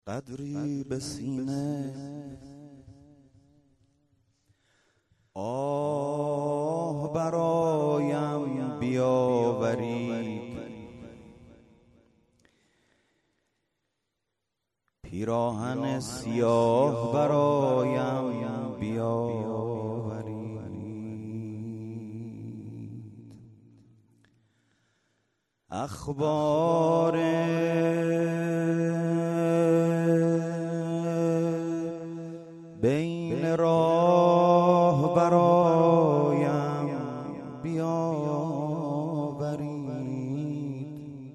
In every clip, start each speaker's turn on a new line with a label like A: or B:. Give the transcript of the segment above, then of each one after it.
A: قدری به سینه آه برایم بیاورید، پیراهن سیاه برایم بیاورید. اخبار بین راه برایم بیاورید،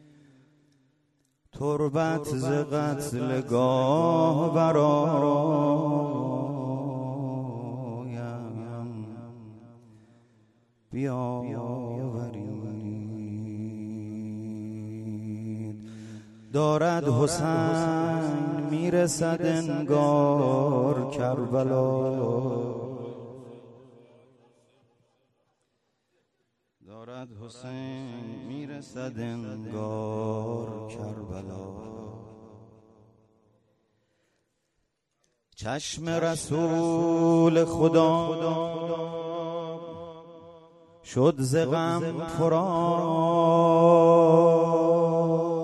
A: تربت ز قتلگاه برایم بیاورید. دارد حسین میرسد انگار کربلا، دارد حسین میرسد انگار کربلا. چشم رسول خدا شد ز غم پران،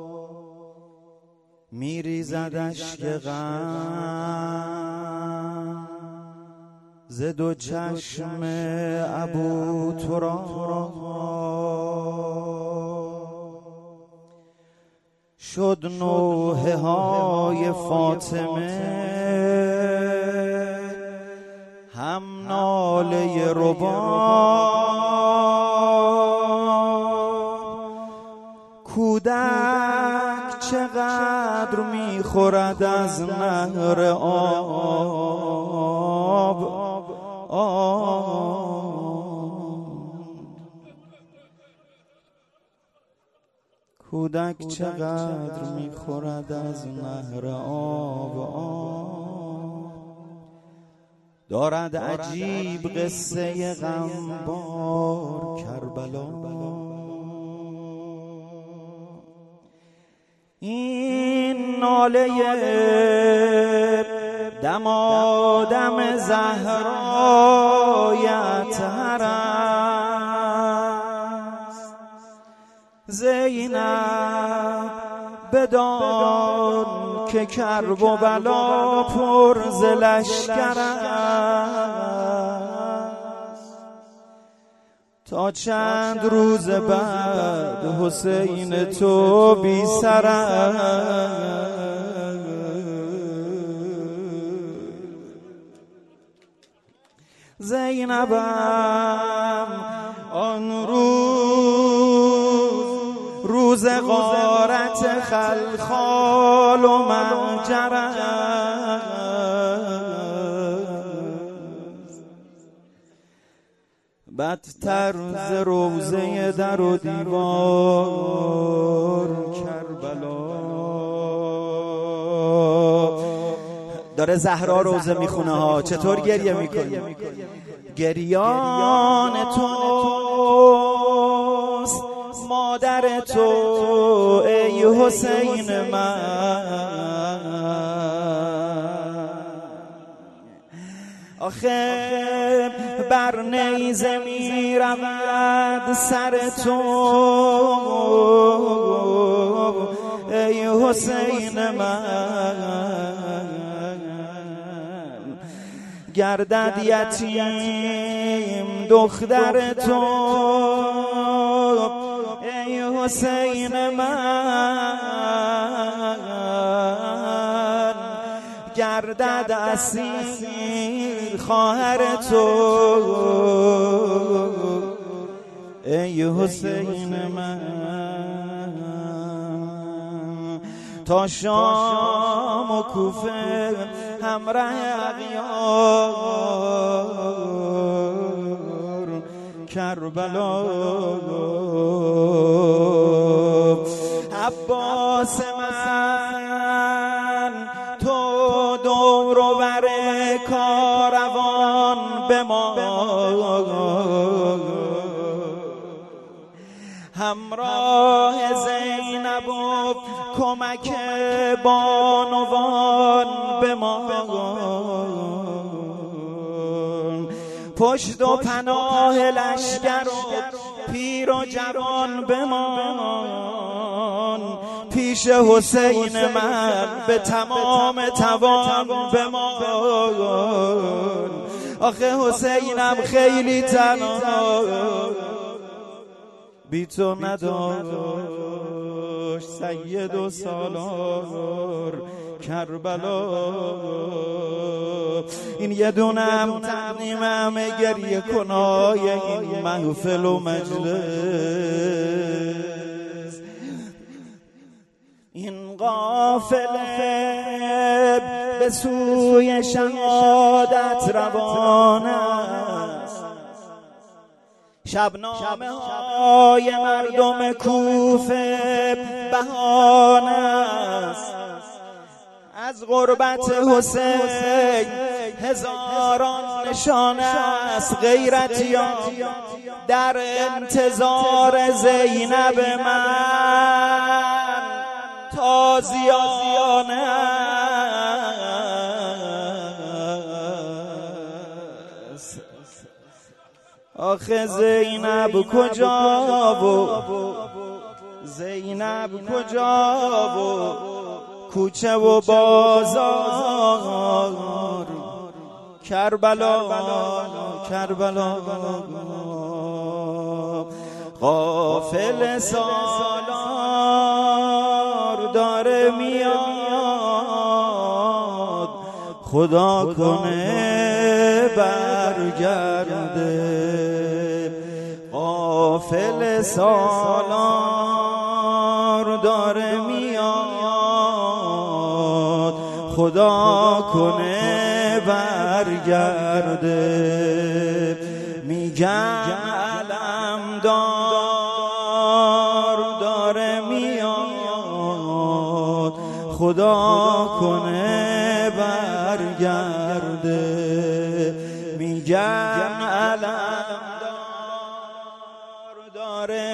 A: میریزد اشک غم ز دو چشم ابوتراب. شد نوحه های فاطمه هم ناله رباب، کودک چقدر میخورد از نهر آب. کودک چقدر میخورد از نهر آب. دارد عجیب قصه غمبار کربلا. این ناله دمادم زهرای اطهر است. زینب بدان که کرب و بلا پر ز لشکر است. تا چند روز بعد حسین تو بی سر است. زینبم آن روز غارت خلخال و منجر است. بدتر ز روزه در و دیوار کربلا. داره زهرا روزه میخونه ها، چطور گریه میکنی؟ گریان توست مادر تو ای حسین من. آخه بر نیزه میرود سر تو ای حسین من. گردد یتیم دختر تو ای حسین من. گردد اسیر خواهر تو ای حسین من. تا شام و کوفه همراه اغیار کربلا. عباس من تو دور و بر کاروان بمان، همراه زینب و کمک بانوان بمان، پشت و پناه لشکر و پیر و جوان بمان، پیش حسین من به تمام توان بمان. آخه حسینم خیلی تنها بی تو نداشت، سید و سالار کربلا. این یه دونم تقدیم همه گریه کنای این محفل و مجلس. این قافله به سوی شهادت روان است، شبنامه های مردم کوفه بهانه است. از غربت حسین هزاران نشانه است، غیرتیان در انتظار زینب من تازیانه است. آخه زینب کجا و زینب کجا و کوچه و بازار کربلا کربلا. غافل سالار داره میاد، خدا کنه برگرده. غافل سالار داره میاد، خدا کنه برگرده. میگن علمدار داره میاد، خدا کنه برگرده. میگن علمدار داره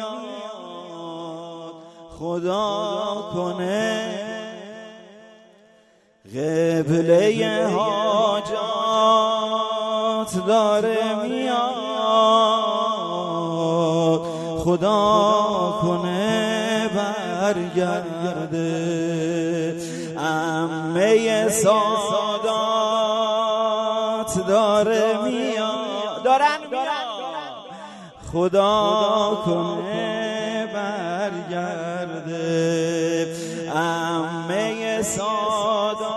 A: میاد، خدا کنه. قبله حاجات داره میاد، خدا کنه برگرده. عمه سادات داره میاد، دارن میاد، خدا کنه برگرده. عمه سادات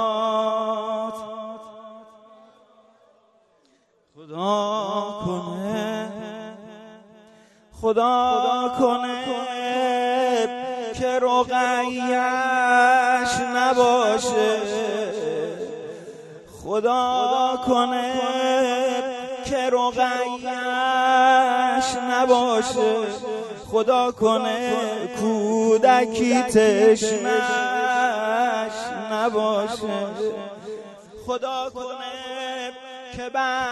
A: خدا کنه، خدا کنه که رقیه‌اش نباشه، خدا کنه که رقیه‌اش نباشه، خدا کنه کودکی تشنه‌اش نباشه، خدا کنه که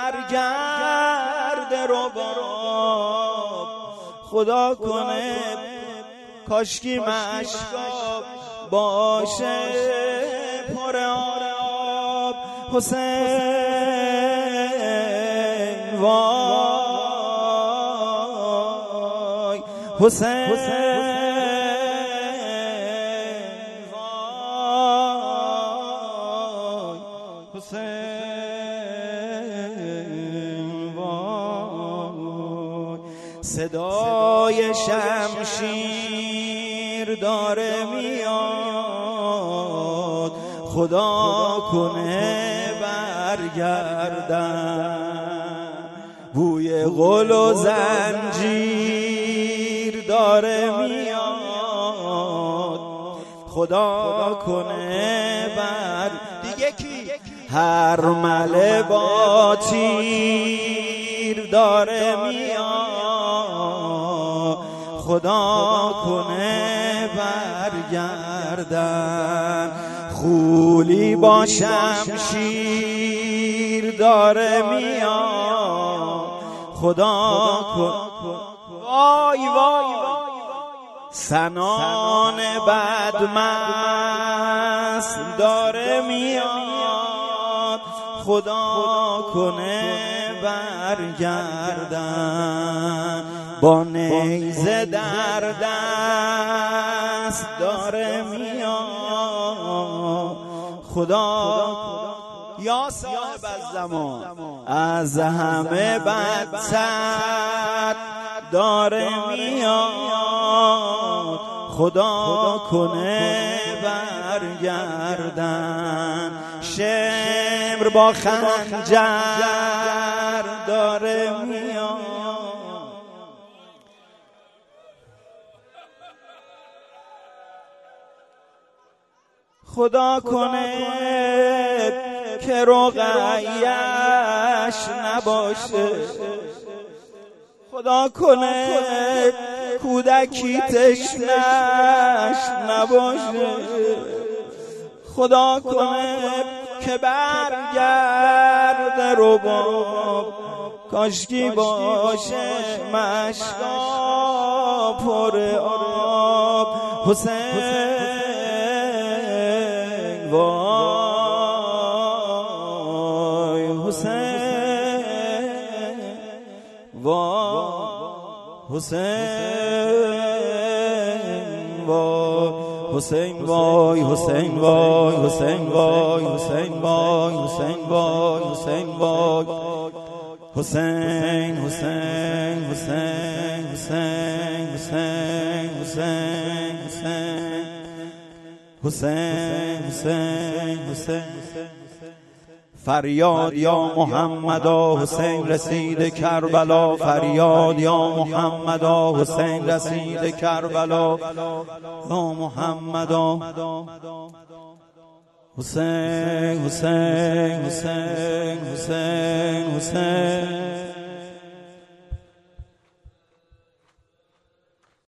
A: برگرده رباب، خدا کنه کاشکی مشکاب باشه پر آب. حسین وای حسین وای حسین وای. صدای شمشیر داره میاد، خدا کنه برگردم. بوی غل و زنجیر داره میاد، خدا کنه بر دیگه کی هر مله با تیر داره میاد، خدا کنه برگردم. خولی با شمشیر داره میاد، خدا کنه. وای وای سنان بدمست داره میاد، خدا کنه برگردن. با نیزه در دست داره میاد، خدا یا صاحب الزمان از همه بدتر داره میاد، خدا کنه برگردن. شمر با خنجر داره میاد، خدا کنه که رقیه‌اش نباشه، خدا کنه کودکی تشنش نباشه، خدا کنه که برگرده رباب، کاشکی باشه مشکا پر آب. حسین وای، حسین وای، حسین وای، حسین وای، حسین وای، حسین وای، حسین وای، حسین وای، حسین وای، حسین، حسین، حسین، حسین، حسین، حسین، حسین، حسین، حسین. فریاد یا محمدا، حسین رسید کربلا. فریاد یا محمدا، حسین رسید کربلا. یا محمدا، حسین، حسین، حسین، حسین، حسین.